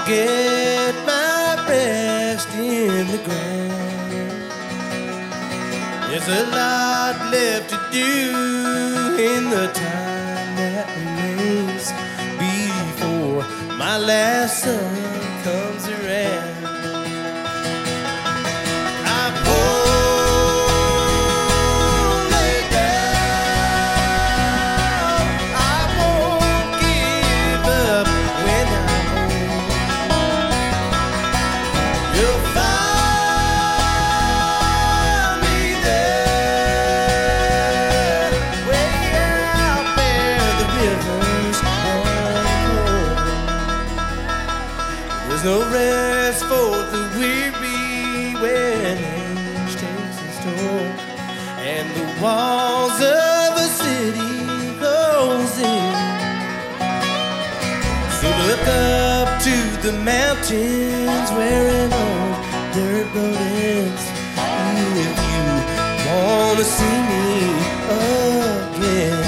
get my rest in the ground. There's a lot left to do in the time that remains before my last son comes around. There's no rest for the weary when age takes its toll, and the walls of a city close in. So look up to the mountains where an old dirt road ends. If you wanna see me again.